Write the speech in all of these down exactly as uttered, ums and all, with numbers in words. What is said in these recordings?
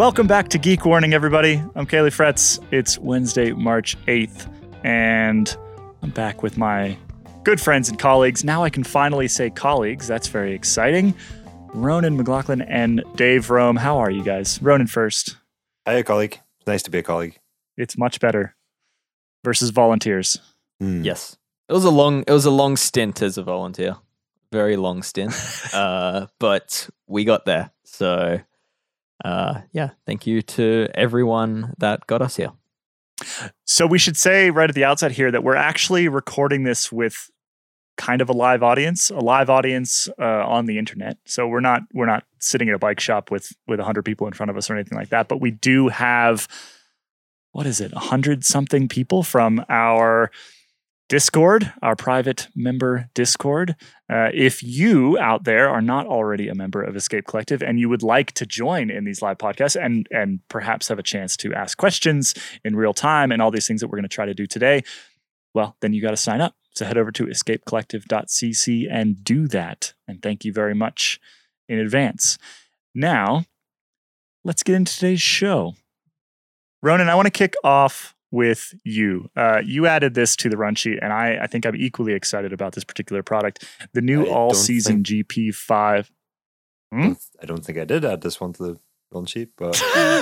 Welcome back to Geek Warning, everybody. I'm Kaylee Fretz. It's Wednesday, March eighth, and I'm back with my good friends and colleagues. Now I can finally say colleagues. That's very exciting. Ronan McLaughlin and Dave Rome. How are you guys? Ronan first. Hi, colleague. It's nice to be a colleague. It's much better. Versus volunteers. Mm. Yes. It was a long it was a long stint as a volunteer. Very long stint. uh, but we got there. So uh, yeah, thank you to everyone that got us here. So we should say right at the outset here that we're actually recording this with kind of a live audience, a live audience uh, on the internet. So we're not we're not sitting at a bike shop with with a hundred people in front of us or anything like that. But we do have, what is it, a hundred something people from our Discord, our private member Discord. Uh, if you out there are not already a member of Escape Collective and you would like to join in these live podcasts and and perhaps have a chance to ask questions in real time and all these things that we're going to try to do today, well, then you got to sign up. So head over to escape collective dot c c and do that. And thank you very much in advance. Now, let's get into today's show. Ronan, I want to kick off with you. Uh, you added this to the run sheet, and I, I think I'm equally excited about this particular product. The new I all-season think, G P five. Hmm? I don't think I did add this one to the run sheet, but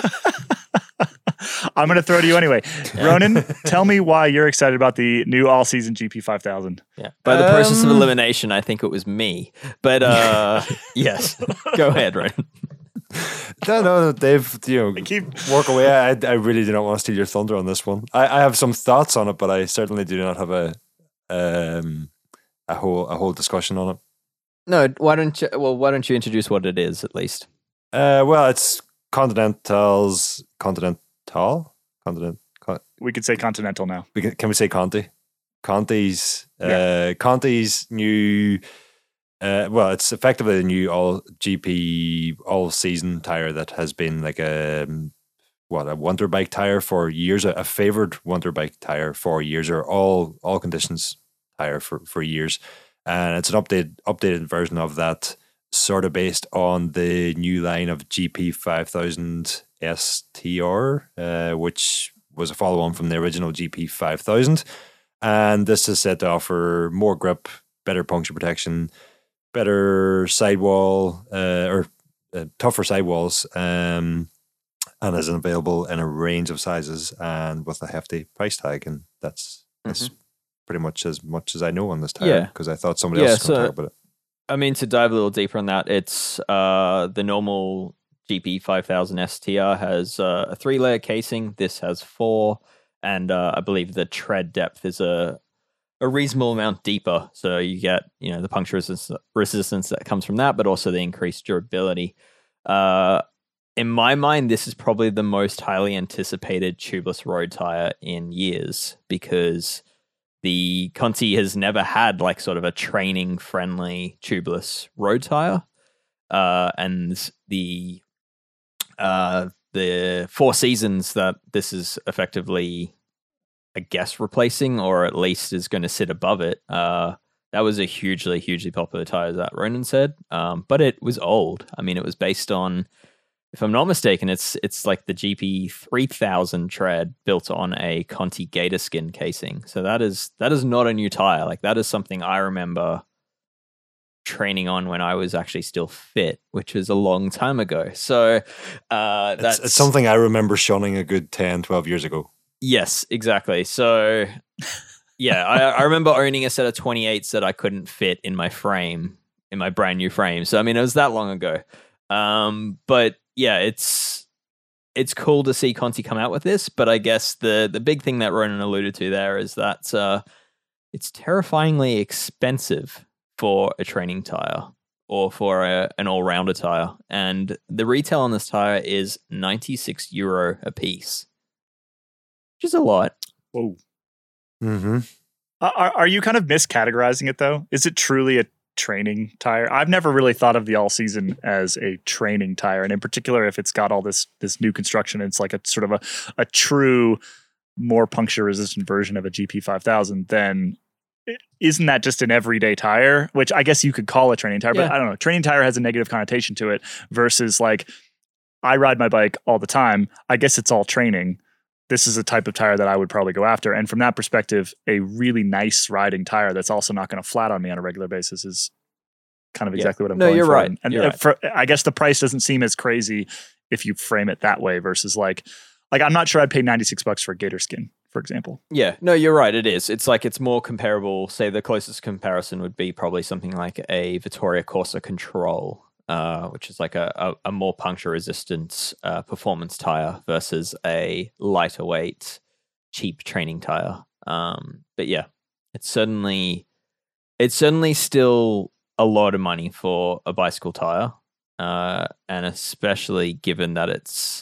I'm going to throw it to you anyway. Ronan, tell me why you're excited about the new all-season G P five thousand. Yeah. By the um, process of elimination, I think it was me. But uh, yes, go ahead, Ronan. No, no, Dave, you know, keep... work away. I, I really do not want to steal your thunder on this one. I, I have some thoughts on it, but I certainly do not have a um a whole a whole discussion on it. No, why don't you? Well, why don't you introduce what it is at least? Uh, well, it's Continental's Continental Continent. Con, we could say Continental now. We can, can we say Conti? Conti's yeah. uh, Conti's new. Uh, well, it's effectively a new all G P all season tire that has been like a what a winter bike tire for years, a, a favored winter bike tire for years, or all all conditions tire for, for years, and it's an updated updated version of that, sort of based on the new line of G P five thousand S T R, uh, which was a follow on from the original G P five thousand, and this is set to offer more grip, better puncture protection, better sidewall uh, or uh, tougher sidewalls, um, and is available in a range of sizes and with a hefty price tag. And that's that's mm-hmm. pretty much as much as I know on this tire, because yeah. I thought somebody yeah, else was so, going to talk about it. I mean, to dive a little deeper on that, it's uh, the normal G P five thousand S T R has uh, a three-layer casing. This has four, and uh, I believe the tread depth is a a reasonable amount deeper, so you get, you know, the puncture resistance, resistance that comes from that, but also the increased durability. Uh, in my mind, this is probably the most highly anticipated tubeless road tire in years, because the Conti has never had like sort of a training friendly tubeless road tire, uh, and the uh, the four seasons that this is effectively, I guess, replacing, or at least is going to sit above it. Uh, that was a hugely, hugely popular tire, that Ronan said. Um, but it was old. I mean, it was based on, if I'm not mistaken, it's it's like the G P three thousand tread built on a Conti gator skin casing. So that is that is not a new tire. Like, that is something I remember training on when I was actually still fit, which was a long time ago. So uh, that's it's, it's something I remember shunning a good ten, twelve years ago. Yes, exactly. So, yeah, I, I remember owning a set of twenty-eights that I couldn't fit in my frame, in my brand new frame. So, I mean, it was that long ago. Um, but yeah, it's it's cool to see Conti come out with this. But I guess the the big thing that Ronan alluded to there is that uh, it's terrifyingly expensive for a training tire or for a, an all-rounder tire. And the retail on this tire is ninety-six euro a piece. Which is a lot. Whoa. Mm-hmm. Uh, are, are you kind of miscategorizing it, though? Is it truly a training tire? I've never really thought of the all-season as a training tire. And in particular, if it's got all this this new construction, it's like a sort of a, a true, more puncture-resistant version of a G P five thousand, then isn't that just an everyday tire? Which I guess you could call a training tire, yeah. but I don't know. Training tire has a negative connotation to it versus like I ride my bike all the time. I guess it's all training. This is a type of tire that I would probably go after. And from that perspective, a really nice riding tire that's also not going to flat on me on a regular basis is kind of exactly yeah. what I'm no, going you're for. right. And, and you're right. For, I guess the price doesn't seem as crazy if you frame it that way versus like, like I'm not sure I'd pay ninety-six bucks for a gator skin, for example. Yeah, no, you're right. It is. It's like it's more comparable. Say the closest comparison would be probably something like a Vittoria Corsa Control, uh, which is like a, a, a more puncture resistant uh, performance tire versus a lighter weight, cheap training tire. Um, but yeah, it's certainly it's certainly still a lot of money for a bicycle tire, uh, and especially given that it's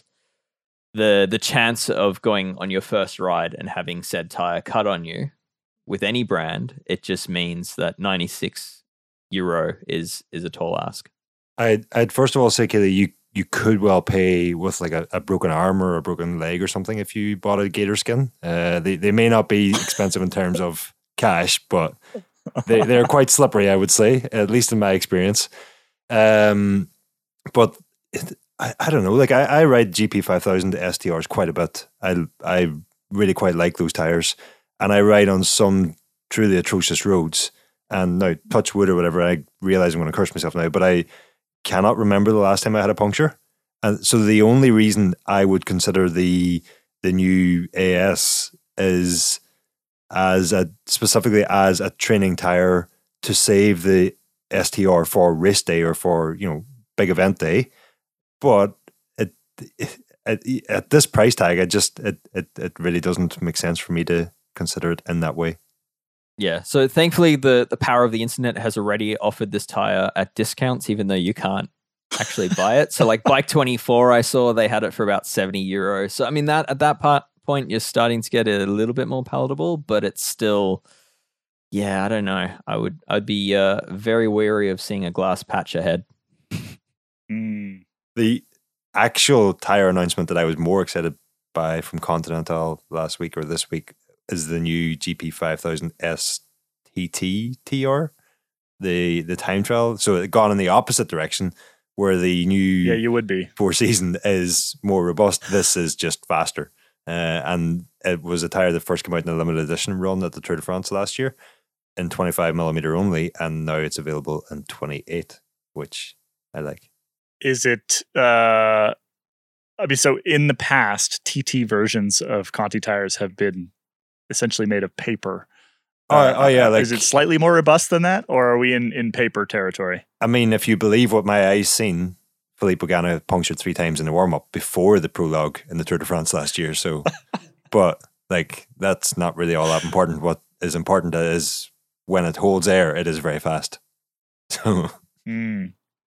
the the chance of going on your first ride and having said tire cut on you with any brand, it just means that ninety-six euro is is a tall ask. I'd, I'd first of all say, Kelly, you you could well pay with like a, a broken arm or a broken leg or something if you bought a gator skin. Uh, they they may not be expensive in terms of cash, but they they're quite slippery, I would say, at least in my experience. Um, but it, I I don't know. Like I, I ride G P five thousand S T Rs quite a bit. I I really quite like those tires, and I ride on some truly atrocious roads. And now, touch wood or whatever, I realize I'm going to curse myself now, but I cannot remember the last time I had a puncture. And so the only reason I would consider the the new A S is as a specifically as a training tire to save the S T R for race day or for, you know, big event day. But it, it, at, at this price tag, it just it, it it really doesn't make sense for me to consider it in that way. Yeah, so thankfully the, the power of the internet has already offered this tire at discounts, even though you can't actually buy it. So like Bike twenty-four, I saw they had it for about seventy euros. So I mean, that at that part, point, you're starting to get it a little bit more palatable, but it's still, yeah, I don't know. I would I'd be uh, very wary of seeing a glass patch ahead. Mm. The actual tire announcement that I was more excited by from Continental last week or this week is the new G P five thousand S T T T R, the the time trial. So it gone in the opposite direction, where the new yeah you would be four season is more robust. This is just faster, uh, and it was a tire that first came out in a limited edition run at the Tour de France last year in twenty-five millimeter only, and now it's available in twenty-eight, which I like. Is it? Uh, I mean, so in the past, T T versions of Conti tires have been essentially made of paper. Oh, uh, oh yeah. Like, is it slightly more robust than that, or are we in, in paper territory? I mean, if you believe what my eyes seen, Philippe Pagano punctured three times in the warm up before the prologue in the Tour de France last year. So, but like that's not really all that important. What is important is when it holds air, it is very fast. So, mm.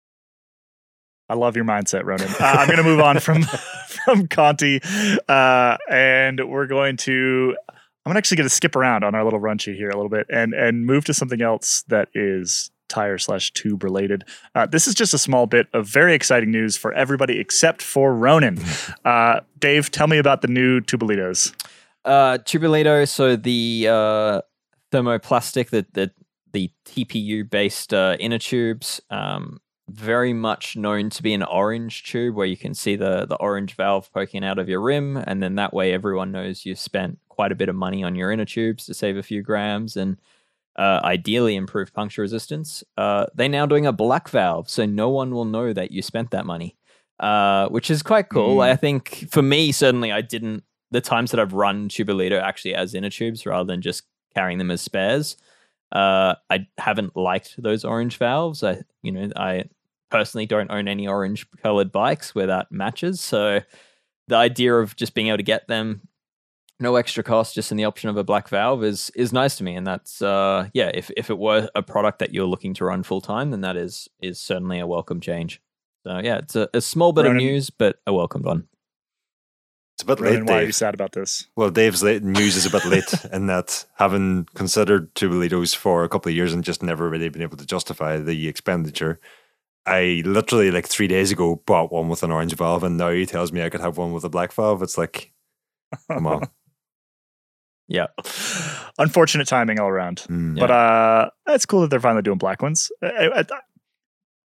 I love your mindset, Ronan. Uh, I'm going to move on from from Conti, uh, and we're going to. I'm actually going to skip around on our little run sheet here a little bit and and move to something else that is tire slash tube related. Uh, this is just a small bit of very exciting news for everybody except for Ronan. Uh, Dave, tell me about the new Tubolitos. Uh, Tubolito, so the uh, thermoplastic, the the, the T P U based uh, inner tubes. Um, very much known to be an orange tube where you can see the the orange valve poking out of your rim, and then that way everyone knows you've spent quite a bit of money on your inner tubes to save a few grams and uh, ideally improve puncture resistance. Uh, they're now doing a black valve, so no one will know that you spent that money, uh, which is quite cool. Mm. I think for me, certainly, I didn't, the times that I've run Tubolito actually as inner tubes rather than just carrying them as spares, uh, I haven't liked those orange valves. I, you know, I personally don't own any orange colored bikes where that matches. So the idea of just being able to get them, no extra cost, just in the option of a black valve is is nice to me. And that's, uh, yeah, if, if it were a product that you're looking to run full time, then that is is certainly a welcome change. So yeah, it's a, a small bit Ronan, of news, but a welcomed one. It's a bit Ronan, late, Dave. Why are you sad about this? Well, Dave's late news is a bit late in that having considered Tubolitos for a couple of years and just never really been able to justify the expenditure, I literally like three days ago bought one with an orange valve, and now he tells me I could have one with a black valve. It's like, come on. Yeah. Unfortunate timing all around. Mm. But uh, it's cool that they're finally doing black ones. I, I,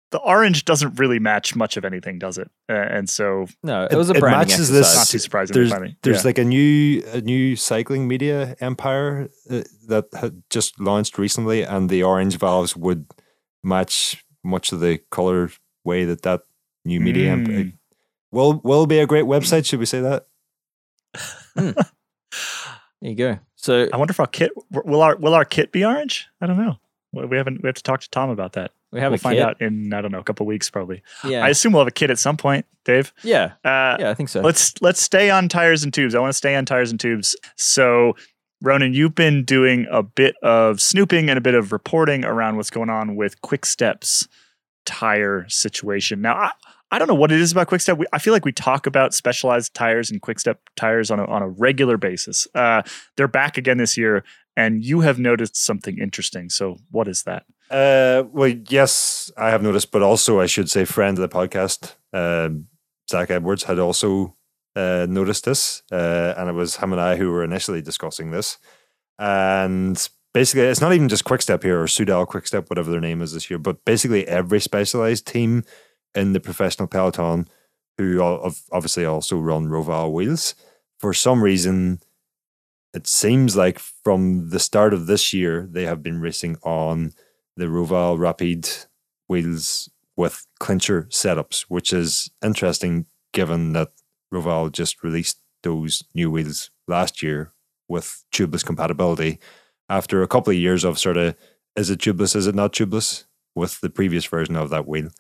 the orange doesn't really match much of anything, does it? Uh, and so no, it was a it branding matches exercise. this- not too surprising. There's Finally. there's Yeah. like a new a new cycling media empire uh, that had just launched recently, and the orange valves would match much of the color way that that new media Mm. empire will will be a great website. Should we say that? There you go. So I wonder if our kit will our will our kit be orange? I don't know. Well, We haven't. We have to talk to Tom about that. we have we'll a find kit. out in I don't know a couple weeks probably. Yeah, I assume we'll have a kit at some point, Dave. yeah, Uh, yeah. I think so. Let's let's stay on tires and tubes. I want to stay on tires and tubes. So, Ronan, you've been doing a bit of snooping and a bit of reporting around what's going on with Quick Step's tire situation. Now, I, I don't know what it is about Quick Step. We, I feel like we talk about Specialized tires and Quick Step tires on a, on a regular basis. Uh, they're back again this year, and you have noticed something interesting. So, what is that? Uh, well, yes, I have noticed, but also I should say, friend of the podcast, uh, Zach Edwards, had also uh, noticed this, uh, and it was him and I who were initially discussing this. And basically, it's not even just Quickstep here or Soudal Quickstep, whatever their name is this year, but basically every Specialized team in the professional peloton, who all, obviously also run Roval wheels, for some reason, it seems like from the start of this year, they have been racing on the Roval Rapide wheels with clincher setups, which is interesting given that Roval just released those new wheels last year with tubeless compatibility after a couple of years of sort of, is it tubeless, is it not tubeless, with the previous version of that wheel.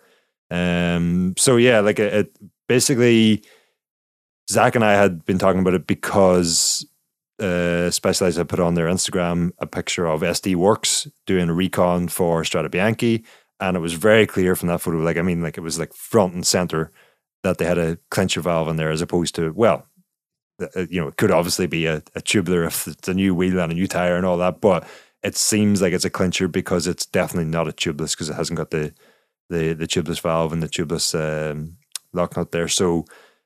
Um, so yeah, like it, it basically, Zach and I had been talking about it because Uh, Specialized had put on their Instagram a picture of S D Works doing a recon for Strade Bianche, and it was very clear from that photo, like I mean, like it was like front and center that they had a clincher valve in there, as opposed to, well, uh, you know, it could obviously be a, a tubular if it's a new wheel and a new tire and all that, but it seems like it's a clincher because it's definitely not a tubeless because it hasn't got the the the tubeless valve and the tubeless um, lock nut there. So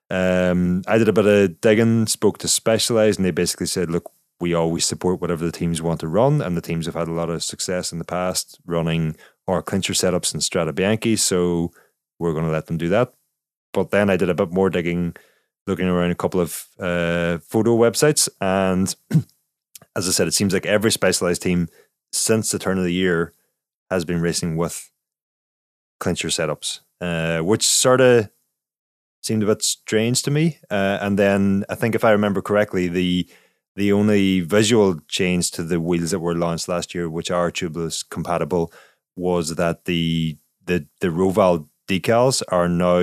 Um, I did a bit of digging, spoke to Specialized, and they basically said, look, we always support whatever the teams want to run, and the teams have had a lot of success in the past running our clincher setups in Strade Bianche, so we're going to let them do that. But then I did a bit more digging, looking around a couple of uh, photo websites, and as I said, it seems like every Specialized team since the turn of the year has been racing with clincher setups, uh, which sort of seemed a bit strange to me. Uh, and then I think if I remember correctly, the the only visual change to the wheels that were launched last year, which are tubeless compatible, was that the the the Roval decals are now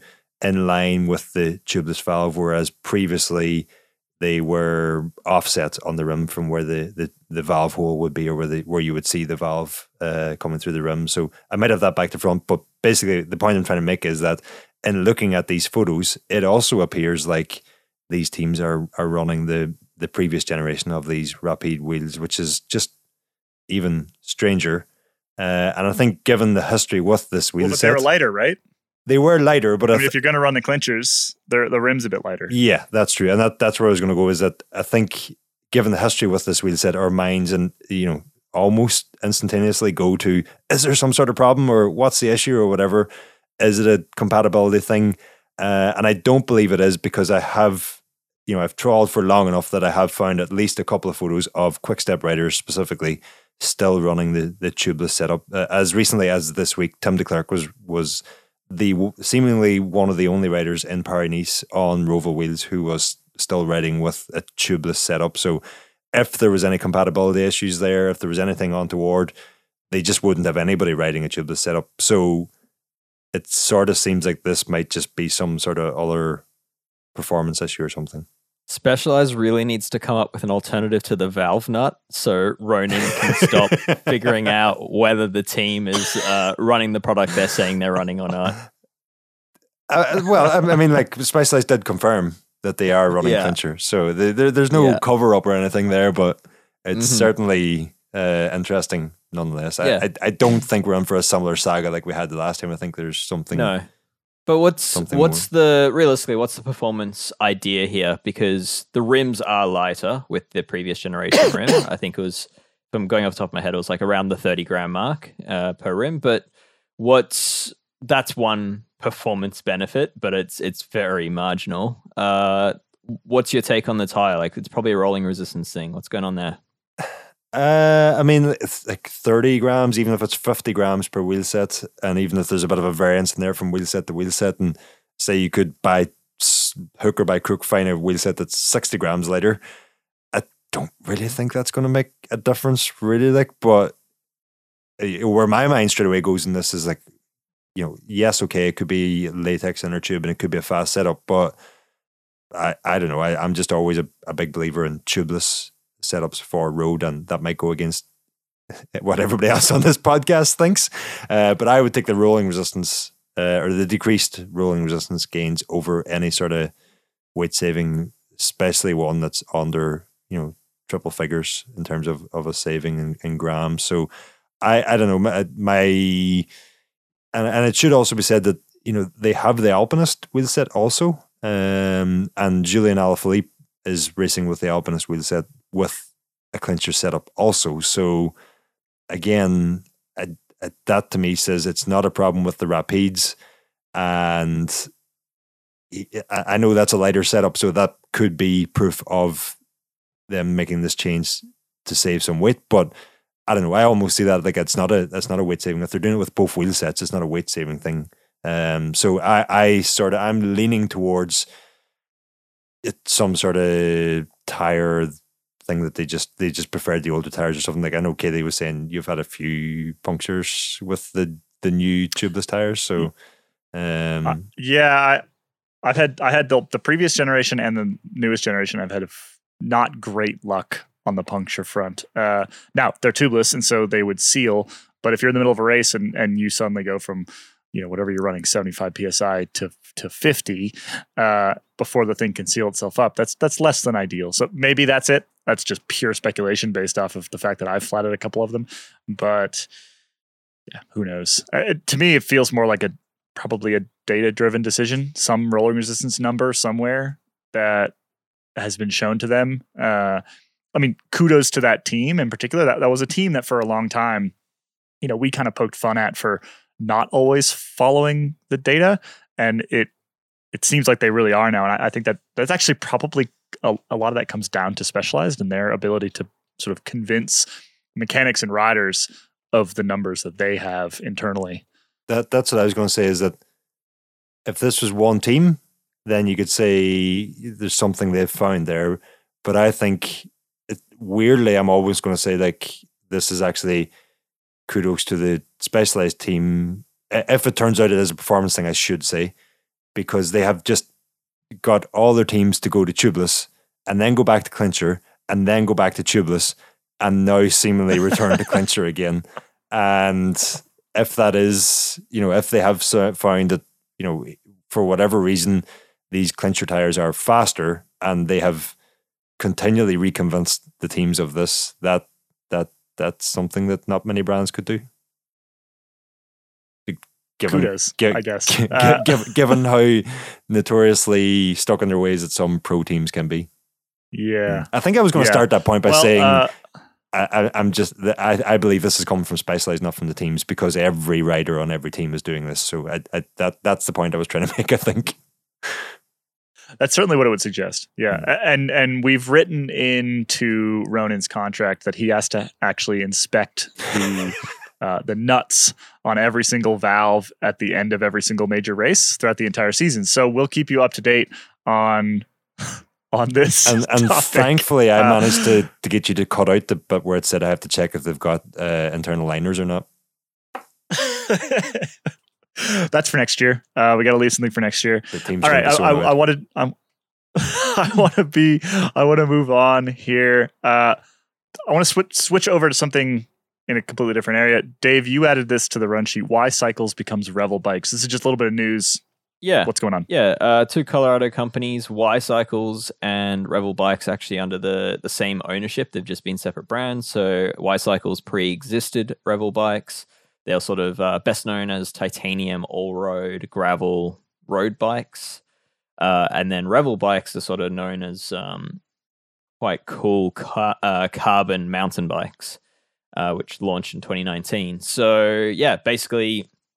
in line with the tubeless valve, whereas previously they were offset on the rim from where the the, the valve hole would be, or where the where you would see the valve uh, coming through the rim. So I might have that back to front, but basically the point I'm trying to make is that in looking at these photos, it also appears like these teams are are running the the previous generation of these Rapide wheels, which is just even stranger. Uh, and I think given the history with this wheel Well, but set, they were lighter, right? they were lighter, but I I mean, th- if you're going to run the clinchers, the the rim's a bit lighter. yeah, that's true. And that that's where I was going to go, is that I think given the history with this wheel set, our minds and, you know, almost instantaneously go to, is there some sort of problem, or what's the issue, or whatever? Is it a compatibility thing? Uh, and I don't believe it is, because I have, you know, I've trawled for long enough that I have found at least a couple of photos of Quickstep riders specifically still running the the tubeless setup. Uh, as recently as this week, Tim de Klerk was was the seemingly one of the only riders in Paris-Nice on Roval wheels who was still riding with a tubeless setup. So if there was any compatibility issues there, if there was anything untoward, they just wouldn't have anybody riding a tubeless setup. So it sort of seems like this might just be some sort of other performance issue or something. Specialized really needs to come up with an alternative to the valve nut, so Ronan can stop figuring out whether the team is uh, running the product they're saying they're running or not. Uh, well, I, I mean, like, Specialized did confirm that they are running Yeah. clincher, so the, the, there's no Yeah. cover up or anything there, but it's Mhm. certainly uh, interesting nonetheless. I, Yeah. I I don't think we're in for a similar saga like we had the last time. I think there's something. No. But what's Something what's the realistically what's the performance idea here? Because the rims are lighter with the previous generation rim. I think it was, if I'm going off the top of my head, it was like around the thirty gram mark uh, per rim. But what's that's one performance benefit, but it's it's very marginal. Uh, what's your take on the tire? Like, it's probably a rolling resistance thing. What's going on there? Uh, I mean, it's like thirty grams, even if it's fifty grams per wheel set, and even if there's a bit of a variance in there from wheel set to wheel set, and say you could buy hook or by crook find a wheel set that's sixty grams lighter, I don't really think that's going to make a difference, really. Like, but where my mind straight away goes in this is like, you know, yes, okay, it could be latex inner tube and it could be a fast setup, but I, I don't know. I, I'm just always a, a big believer in tubeless setups for road, and that might go against what everybody else on this podcast thinks. Uh, but I would take the rolling resistance uh, or the decreased rolling resistance gains over any sort of weight saving, especially one that's under, you know, triple figures in terms of, of a saving in, in grams. So I, I don't know, my, my and, and it should also be said that, you know, they have the Alpinist wheel set also, um, and Julian Alaphilippe is racing with the Alpinist wheel set with a clincher setup also. So again, I, I, that to me says it's not a problem with the Rapides, and I, I know that's a lighter setup, so that could be proof of them making this change to save some weight. But I don't know, I almost see that like it's not a that's not a weight saving. If they're doing it with both wheel sets, it's not a weight saving thing. Um, so I, I sort of I'm leaning towards it, some sort of tire thing that they just they just preferred the older tires or something. Like, I know Katie was saying you've had a few punctures with the the new tubeless tires, so um uh, yeah I, I've had I had the, the previous generation and the newest generation. I've had a f- not great luck on the puncture front. Uh, now they're tubeless, and so they would seal. But if you're in the middle of a race and and you suddenly go from, you know, whatever you're running, seventy-five P S I to to fifty uh, before the thing can seal itself up, that's that's less than ideal. So maybe that's it. That's just pure speculation based off of the fact that I've flatted a couple of them. But yeah, who knows? Uh, it, to me, it feels more like a probably a data-driven decision. Some rolling resistance number somewhere that has been shown to them. Uh, I mean, kudos to that team in particular. That, that was a team that for a long time, you know, we kind of poked fun at for not always following the data, and it it seems like they really are now. And I, I think that that's actually probably a, a lot of that comes down to Specialized and their ability to sort of convince mechanics and riders of the numbers that they have internally. That that's what I was going to say, is that if this was one team, then you could say there's something they've found there. But I think it, weirdly, I'm always going to say like this is actually kudos to the Specialized team. If it turns out it is a performance thing, I should say, because they have just got all their teams to go to tubeless and then go back to clincher and then go back to tubeless and now seemingly return to clincher again. And if that is, you know, if they have found that, you know, for whatever reason, these clincher tires are faster and they have continually reconvinced the teams of this, that that that's something that not many brands could do. Given, Kudos, gi- I guess. Gi- Uh, given, given how notoriously stuck in their ways that some pro teams can be. yeah. I think I was going to Yeah. start that point by Well, saying uh, I, I, I'm just I, I believe this is coming from Specialized, not from the teams, because every rider on every team is doing this. So I, I, that that's the point I was trying to make, I think. That's certainly what it would suggest. Yeah. A- And and we've written into Ronan's contract that he has to actually inspect the uh, the nuts on every single valve at the end of every single major race throughout the entire season. So we'll keep you up to date on on this. And, and topic. thankfully, I Uh, managed to, to get you to cut out the bit where it said I have to check if they've got uh, internal liners or not. That's for next year. Uh, we got to leave something for next year. The team's All right, gonna be so I, I, annoyed. I wanted. I'm, I want to be. I want to move on here. Uh, I want to switch switch over to something in a completely different area. Dave, you added this to the run sheet. Why Cycles becomes Revel Bikes. This is just a little bit of news. Yeah. What's going on? Yeah, uh, two Colorado companies, Y Cycles and Revel Bikes, actually under the, the same ownership. They've just been separate brands. So Y Cycles pre-existed Revel Bikes. They're sort of uh, best known as titanium all-road gravel road bikes. Uh, and then Revel Bikes are sort of known as um, quite cool car- uh, carbon mountain bikes, uh, which launched in twenty nineteen. So yeah, basically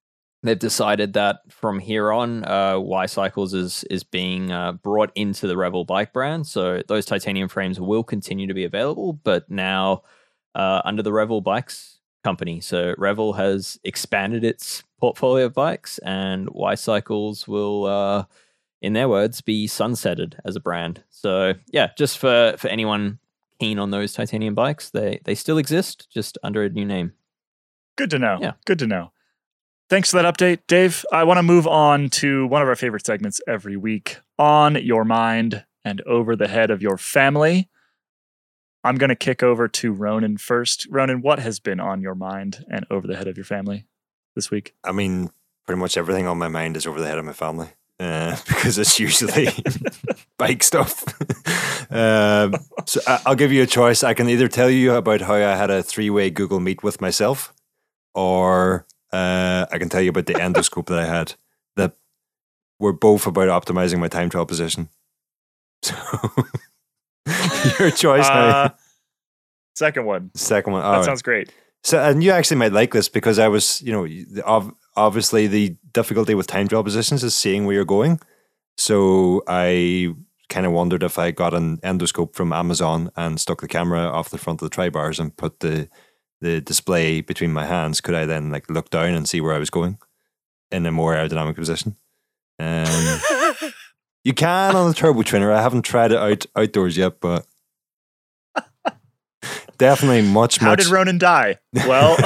they've decided that from here on, uh, Y Cycles is is being uh, brought into the Revel bike brand. So those titanium frames will continue to be available, but now uh, under the Revel Bikes company. So Revel has expanded its portfolio of bikes, and Y Cycles will, uh, in their words, be sunsetted as a brand. So yeah, just for for anyone keen on those titanium bikes, they they still exist, just under a new name. Good to know. Yeah. Good to know. Thanks for that update, Dave. I want to move on to one of our favorite segments every week, On Your Mind and Over the Head of Your Family. I'm going to kick over to Ronan first. Ronan, what has been on your mind and over the head of your family this week? I mean, pretty much everything on my mind is over the head of my family uh, because it's usually bike stuff. um, so I, I'll give you a choice. I can either tell you about how I had a three-way Google Meet with myself, or Uh, I can tell you about the endoscope that I had, that were both about optimizing my time trial position. So, your choice uh, now. Second one. Second one. That All right. sounds great. So, and you actually might like this because I was, you know, the- ov- obviously the difficulty with time trial positions is seeing where you're going. So I kind of wondered if I got an endoscope from Amazon and stuck the camera off the front of the tri bars and put the the display between my hands, could I then like look down and see where I was going in a more aerodynamic position? Um, you can on the Turbo Trainer. I haven't tried it out outdoors yet, but definitely much, How much. did Ronan die? Well,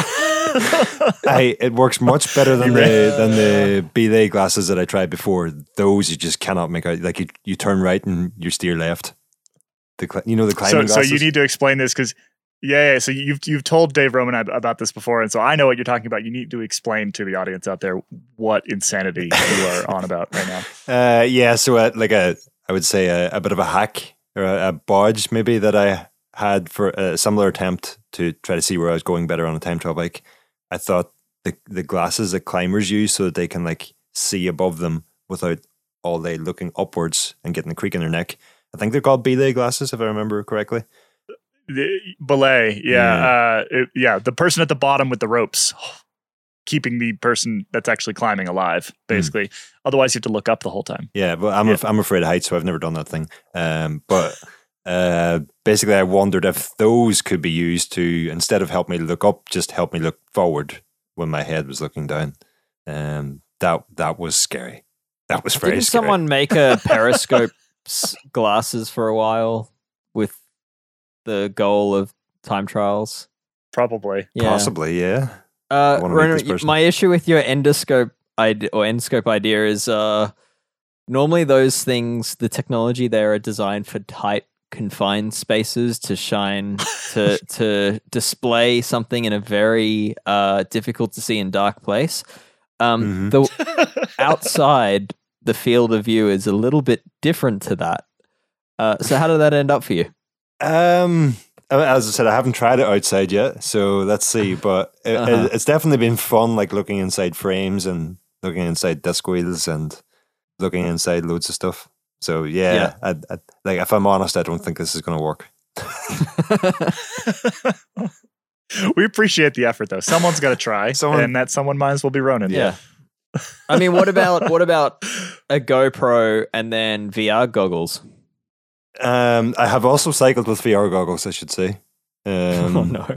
Hey, it works much better than You the ready? than the belay glasses that I tried before. Those you just cannot make out. Like you, you turn right and you steer left. The cli- you know the so, climbing so glasses. you need to explain this because, yeah, yeah, so you've you've told Dave Roman ab- about this before, and so I know what you're talking about. You need to explain to the audience out there what insanity you are on about right now. Uh, yeah, so uh, like a, I would say a, a bit of a hack or a, a bodge maybe that I had for a similar attempt to try to see where I was going better on a time trial bike. I thought the the glasses that climbers use so that they can like see above them without all day looking upwards and getting the creak in their neck. I think they're called belay glasses if I remember correctly. The belay, yeah, uh, it, yeah. The person at the bottom with the ropes, keeping the person that's actually climbing alive, basically. Otherwise, you have to look up the whole time. Yeah, but I'm Yeah. af- I'm afraid of heights, so I've never done that thing. Um, but uh, basically, I wondered if those could be used to, instead of help me look up, just help me look forward when my head was looking down. Um, that that was scary. That was very Didn't scary. someone make a periscope s- glasses for a while with the goal of time trials? Probably. Yeah. Possibly, yeah. Uh, wanna meet Ronan, this person. my issue with your endoscope idea or endoscope idea is uh, normally those things, the technology there are designed for tight, confined spaces to shine to to display something in a very uh, difficult to see and dark place. Um, Mhm. The outside, the field of view is a little bit different to that. Uh, so how did that end up for you? Um, as I said, I haven't tried it outside yet, so let's see. But it, Uh-huh. it's definitely been fun, like looking inside frames and looking inside disc wheels and looking inside loads of stuff. So yeah, Yeah. I, I, like if I'm honest, I don't think this is going to work. We appreciate the effort, though. Someone's got to try, Someone- and that someone might as well be Ronan. Yeah. I mean, what about what about a GoPro and then V R goggles? Um, I have also cycled with V R goggles, I should say. Um, Oh no.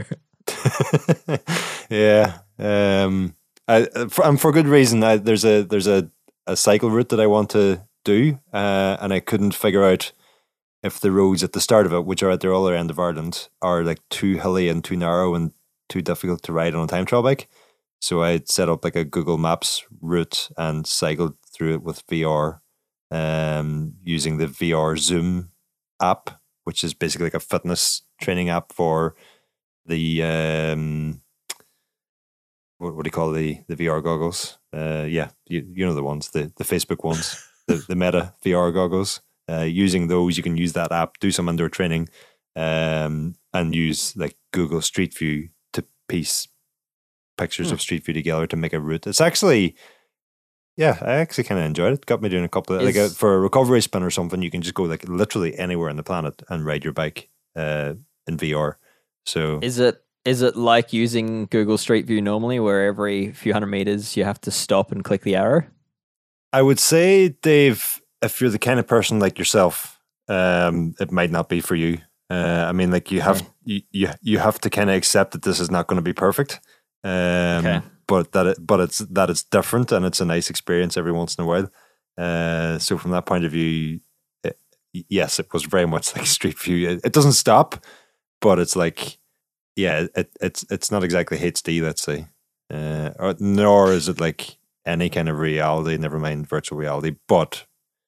yeah. Um, I, for, and for good reason. I, there's a there's a, a cycle route that I want to do, uh, and I couldn't figure out if the roads at the start of it, which are at the other end of Ireland, are like too hilly and too narrow and too difficult to ride on a time trial bike. So I set up like a Google Maps route and cycled through it with V R, um, using the V R Zoom app, which is basically like a fitness training app for the um, what, what do you call the the V R goggles? Uh, yeah, you you know the ones, the the Facebook ones, the the Meta V R goggles. Uh, using those, you can use that app, do some indoor training, um, and use like Google Street View to piece pictures Hmm. of Street View together to make a route. It's actually, yeah, I actually kind of enjoyed it. Got me doing a couple of, like a, Is- for a recovery spin or something, you can just go like literally anywhere on the planet and ride your bike uh, in V R. So Is it Is it like using Google Street View normally, where every few hundred meters you have to stop and click the arrow? I would say, Dave, if you're the kind of person like yourself, um, it might not be for you. Uh, I mean, like you have Okay. you, you you have to kind of accept that this is not going to be perfect. Um, Okay. But that it, but it's that it's different and it's a nice experience every once in a while. Uh, so from that point of view, it, yes, it was very much like Street View. It, it doesn't stop, but it's like, yeah, it it's it's not exactly H D, let's say, uh, or, nor is it like any kind of reality. Never mind virtual reality, but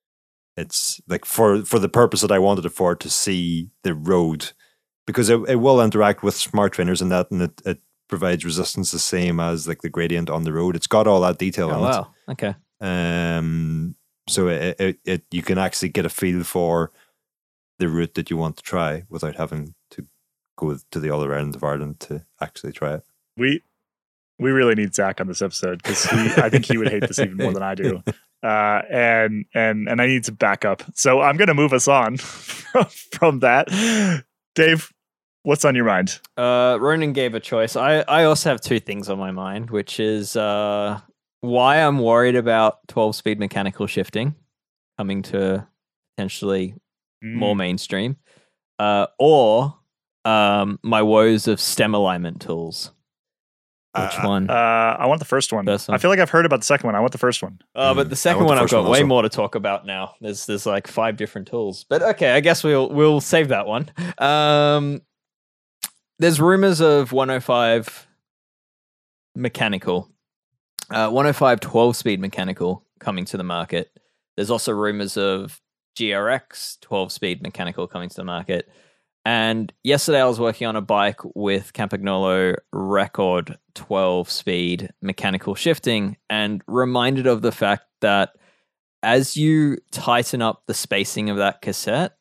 it's like for for the purpose that I wanted it for, to see the road, because it, it will interact with smart trainers and that, and it, it provides resistance the same as like the gradient on the road. It's got all that detail Oh, on wow. Okay. it. Um, so it, it it you can actually get a feel for the route that you want to try without having to go to the other end of Ireland to actually try it. We we really need Zach on this episode because I think he would hate this even more than I do. Uh, and and and I need some backup. So I'm going to move us on from, from that. Dave, what's on your mind? Uh, Ronan gave a choice. I, I also have two things on my mind, which is uh, why I'm worried about twelve-speed mechanical shifting coming to potentially more mainstream, uh, or um, my woes of stem alignment tools. Which Uh, one? Uh, I want the first one. First one. I feel like I've heard about the second one. I want the first one. Uh, but Mm, the I second want the one I've first got one way also. more to talk about now. There's there's like five different tools. But okay, I guess we'll we'll save that one. Um, there's rumors of one oh five mechanical, uh, one oh five twelve-speed mechanical coming to the market. There's also rumors of G R X twelve-speed mechanical coming to the market. And yesterday I was working on a bike with Campagnolo record twelve-speed mechanical shifting, and reminded of the fact that as you tighten up the spacing of that cassette,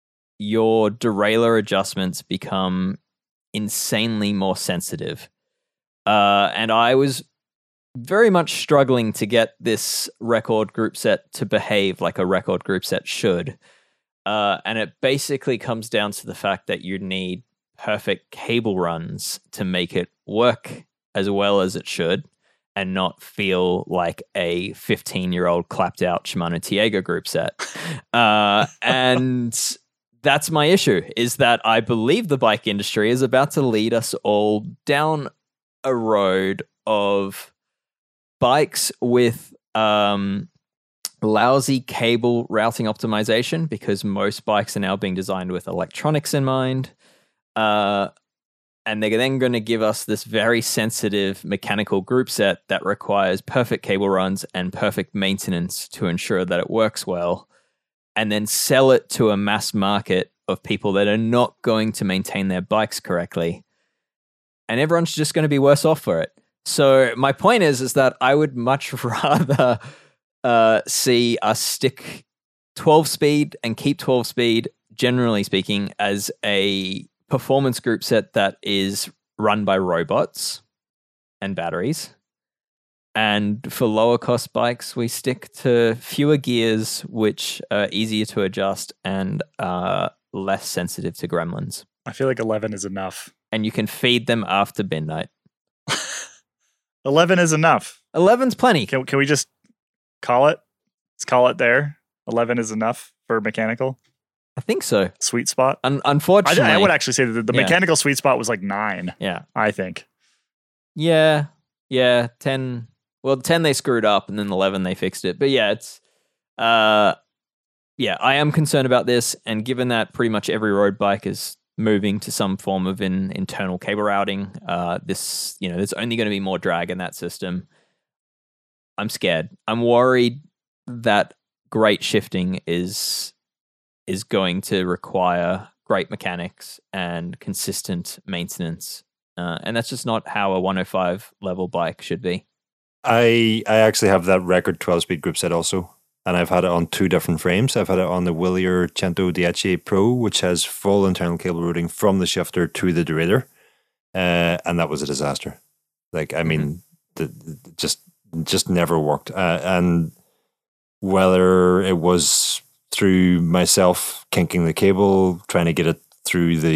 your derailleur adjustments become insanely more sensitive. Uh, and I was very much struggling to get this record group set to behave like a record group set should. Uh, and it basically comes down to the fact that you need perfect cable runs to make it work as well as it should and not feel like a fifteen-year-old clapped out Shimano Tiega group set. Uh, and that's my issue, is that I believe the bike industry is about to lead us all down a road of bikes with um, lousy cable routing optimization, because most bikes are now being designed with electronics in mind. Uh, and they're then going to give us this very sensitive mechanical group set that requires perfect cable runs and perfect maintenance to ensure that it works well, and then sell it to a mass market of people that are not going to maintain their bikes correctly. And everyone's just going to be worse off for it. So my point is, is that I would much rather uh, see us stick twelve speed and keep twelve speed, generally speaking, as a performance group set that is run by robots and batteries. And for lower cost bikes, we stick to fewer gears, which are easier to adjust and are less sensitive to gremlins. I feel like eleven is enough. And you can feed them after midnight. eleven is enough. eleven's plenty. Can, can we just call it? Let's call it there. eleven is enough for mechanical I think so. sweet spot. Un- I, unfortunately, I would actually say that the Yeah. mechanical sweet spot was like nine, yeah, I think. yeah, yeah. ten. Well, ten they screwed up, and then eleven they fixed it. But yeah, it's uh, yeah. I am concerned about this, and given that pretty much every road bike is moving to some form of an internal cable routing, uh, this you know, there's only going to be more drag in that system. I'm scared. I'm worried that great shifting is is going to require great mechanics and consistent maintenance. Uh, and that's just not how a one oh five level bike should be. I I actually have that record twelve speed group set also, and I've had it on two different frames. I've had it on the Willier Cento Dieci Pro, which has full internal cable routing from the shifter to the derailleur, uh, and that was a disaster. Like, I mean, the, the, just just never worked. Uh, and whether it was through myself kinking the cable, trying to get it through the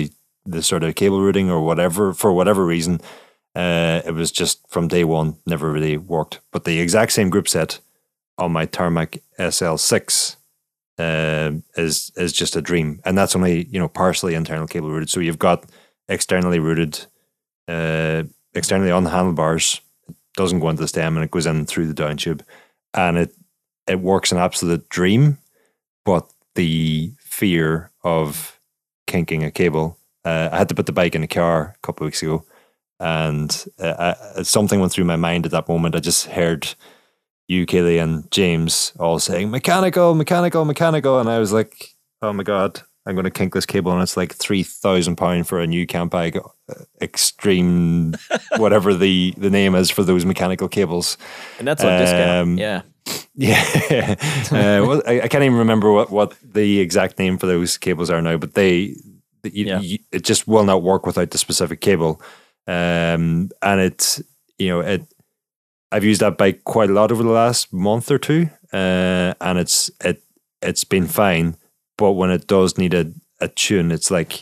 the sort of cable routing or whatever, for whatever reason, uh, it was just from day one, never really worked. But the exact same group set on my Tarmac S L six uh, is is just a dream. And that's only, you know, partially internal cable routed. So you've got externally routed, uh, externally on the handlebars, it doesn't go into the stem and it goes in through the down tube. And it, it works an absolute dream, but the fear of kinking a cable, uh, I had to put the bike in the car a couple of weeks ago, and uh, I, something went through my mind at that moment. I just heard you, Kaylee, and James all saying mechanical, mechanical, mechanical, and I was like, oh my god, I'm going to kink this cable, and it's like three thousand pound for a new Campag Extreme, whatever the, the name is for those mechanical cables. And that's on um, discount, yeah. Yeah. uh, well, I, I can't even remember what, what the exact name for those cables are now, but they, you, yeah. you, it just will not work without the specific cable. Um, and it's, you know, it, I've used that bike quite a lot over the last month or two, uh, and it's, it, it's been fine. But when it does need a, a tune, it's like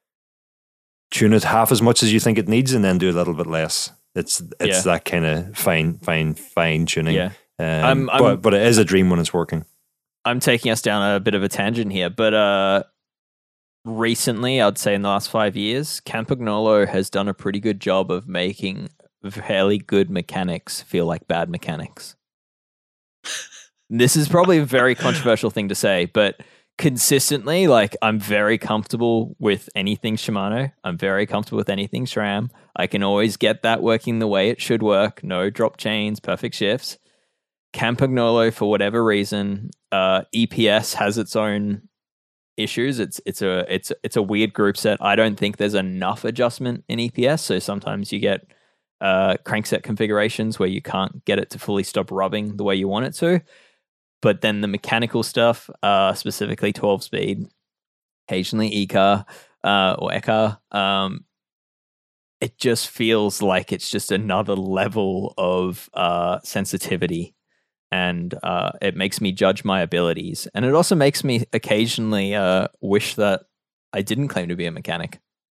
tune it half as much as you think it needs and then do a little bit less. It's it's yeah. that kind of fine, fine, fine tuning. Yeah. Um, I'm, I'm, but but it is a dream when it's working. I'm taking us down a bit of a tangent here, but uh, recently, I'd say in the last five years, Campagnolo has done a pretty good job of making fairly good mechanics feel like bad mechanics. This is probably a very controversial thing to say, but consistently, like, I'm very comfortable with anything Shimano. I'm very comfortable with anything SRAM. I can always get that working the way it should work. No drop chains, perfect shifts. Campagnolo, for whatever reason, uh, E P S has its own issues. It's it's a it's it's a weird group set. I don't think there's enough adjustment in E P S. So sometimes you get uh, crankset configurations where you can't get it to fully stop rubbing the way you want it to. But then the mechanical stuff, uh, specifically twelve speed, occasionally E C A uh, or E C A, um, it just feels like it's just another level of uh, sensitivity. And uh, it makes me judge my abilities. And it also makes me occasionally uh, wish that I didn't claim to be a mechanic.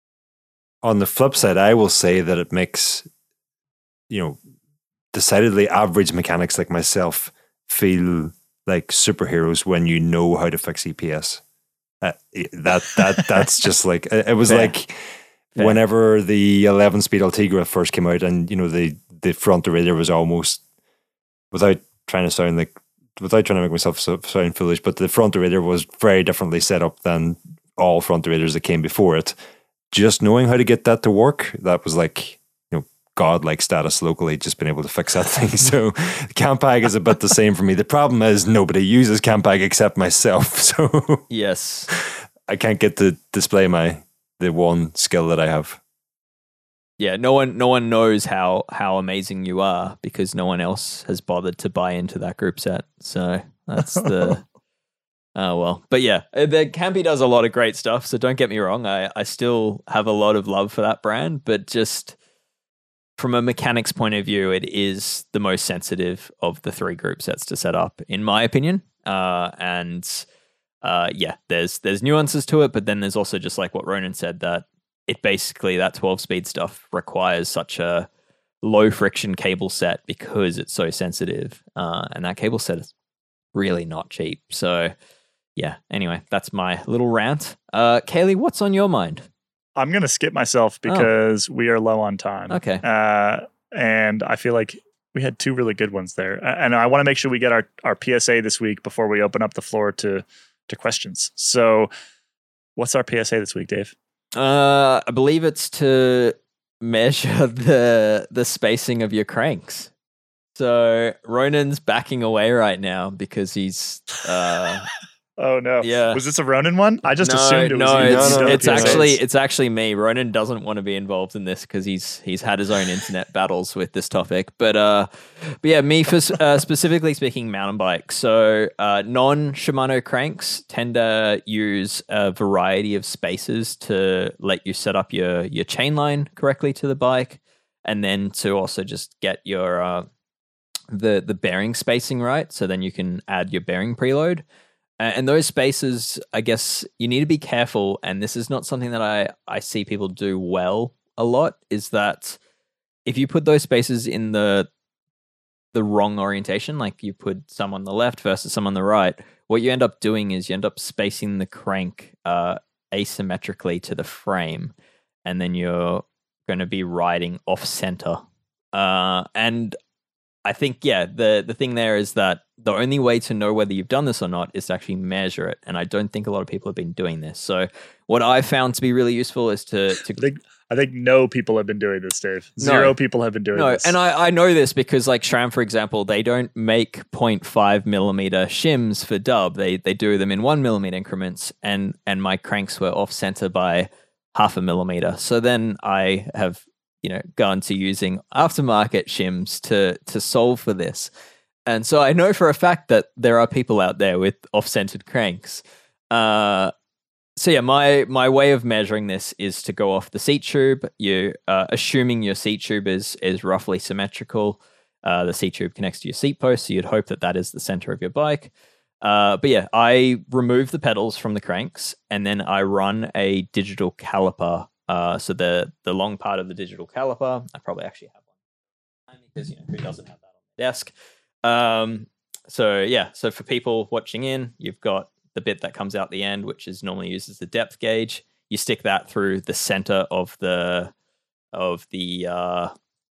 On the flip side, I will say that it makes, you know, decidedly average mechanics like myself feel like superheroes when you know how to fix E P S. Uh, that that that's just like, it was Fair. like Fair. whenever the eleven speed Ultegra first came out, and you know the the front derailleur was almost, without trying to sound like, without trying to make myself sound foolish, but the front derailleur was very differently set up than all front derailleurs that came before it. Just knowing how to get that to work, that was like, you know, godlike status locally, just being able to fix that thing. So Campag is a bit the same for me. The problem is nobody uses Campag except myself. So yes, I can't get to display my the one skill that I have. Yeah, no one no one knows how how amazing you are because no one else has bothered to buy into that group set. So that's the oh well. But yeah, the Campy does a lot of great stuff, so don't get me wrong. I, I still have a lot of love for that brand, but just from a mechanics point of view, it is the most sensitive of the three group sets to set up, in my opinion. Uh, and uh, yeah, there's there's nuances to it, but then there's also just like what Ronan said, that it basically, that twelve speed stuff requires such a low friction cable set because it's so sensitive. Uh, and that cable set is really not cheap. So yeah, anyway, that's my little rant. Uh, Kaylee, what's on your mind? I'm going to skip myself because oh. we are low on time. Okay. Uh, and I feel like we had two really good ones there. And I want to make sure we get our, our P S A this week before we open up the floor to, to questions. So what's our P S A this week, Dave? Uh, I believe it's to measure the the spacing of your cranks. So Ronan's backing away right now because he's uh oh no. Yeah. Was this a Ronan one? I just no, assumed it was no, you. it's, No, no, it's no. actually it's actually me. Ronan doesn't want to be involved in this because he's he's had his own internet battles with this topic. But uh but yeah, me for uh, specifically speaking mountain bike. So uh non Shimano cranks tend to use a variety of spacers to let you set up your your chain line correctly to the bike, and then to also just get your uh the the bearing spacing right, so then you can add your bearing preload. And those spaces, I guess you need to be careful. And this is not something that I, I see people do well a lot, is that if you put those spaces in the the wrong orientation, like you put some on the left versus some on the right, what you end up doing is you end up spacing the crank uh, asymmetrically to the frame, and then you're going to be riding off center. Uh, and I think, yeah, the, the thing there is that the only way to know whether you've done this or not is to actually measure it. And I don't think a lot of people have been doing this. So what I found to be really useful is to... to I think, I think no people have been doing this, Dave. Zero no, people have been doing no, this. And I, I know this because like SRAM, for example, they don't make zero point five millimeter shims for dub. They they do them in one millimeter increments, and, and my cranks were off center by half a millimeter. So then I have... you know, gone to using aftermarket shims to to solve for this. And so I know for a fact that there are people out there with off-centered cranks. Uh, so yeah, my my way of measuring this is to go off the seat tube. You uh, assuming your seat tube is is roughly symmetrical. Uh, the seat tube connects to your seat post, so you'd hope that that is the center of your bike. Uh, but yeah, I remove the pedals from the cranks, and then I run a digital caliper. Uh, so the the long part of the digital caliper, I probably actually have one because, you know, who doesn't have that on the desk? Um, so yeah, so for people watching in, you've got the bit that comes out the end, which is normally used as the depth gauge. You stick that through the center of the of the uh,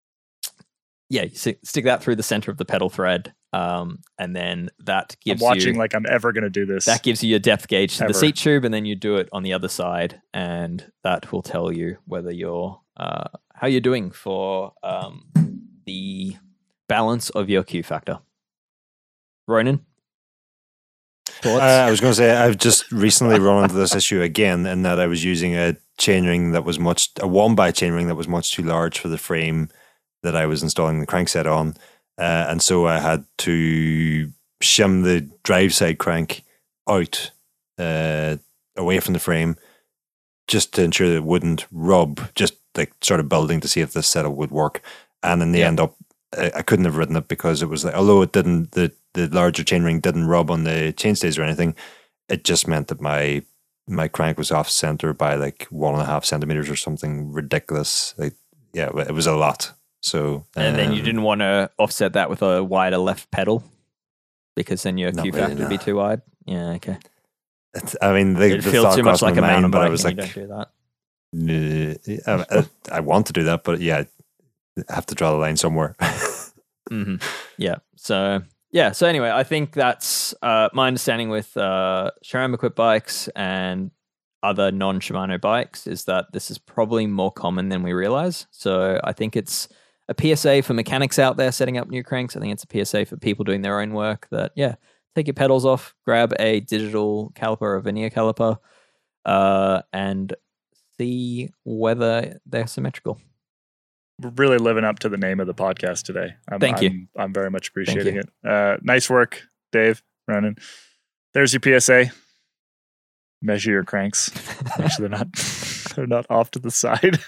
yeah, you stick that through the center of the pedal thread, um, and then that gives I'm watching you, like I'm ever going to do this. That gives you your depth gauge to ever. the seat tube, and then you do it on the other side, and that will tell you whether you're uh, how you're doing for um, the balance of your Q factor. Ronan, thoughts? Uh, I was going to say I've just recently run into this issue again, in that I was using a chainring that was much a one by chainring that was much too large for the frame that I was installing the crankset on, uh, and so I had to shim the drive side crank out uh, away from the frame, just to ensure that it wouldn't rub, just like sort of building to see if this setup would work. And in the yeah. end up, I, I couldn't have ridden it because it was like, although it didn't, the the larger chainring didn't rub on the chainstays or anything, it just meant that my my crank was off center by like one and a half centimeters or something ridiculous. Like, yeah, it was a lot. So, and um, then you didn't want to offset that with a wider left pedal, because then your Q really, factor no. would be too wide. Yeah, okay. It's, I mean, the, it the feels too much like a mountain bike, I was and like, you don't do that. Uh, I, I want to do that, but yeah, I have to draw the line somewhere. mm-hmm. Yeah. So yeah. So anyway, I think that's uh, my understanding with uh, SRAM equipped bikes and other non-Shimano bikes is that this is probably more common than we realize. So I think it's a P S A for mechanics out there setting up new cranks. I think it's a P S A for people doing their own work that, yeah, take your pedals off, grab a digital caliper or veneer caliper, uh, and see whether they're symmetrical. We're really living up to the name of the podcast today. I'm, Thank I'm, you. I'm very much appreciating it. Uh, nice work, Dave, Ronan. There's your P S A. Measure your cranks. Make sure they're not they're not off to the side.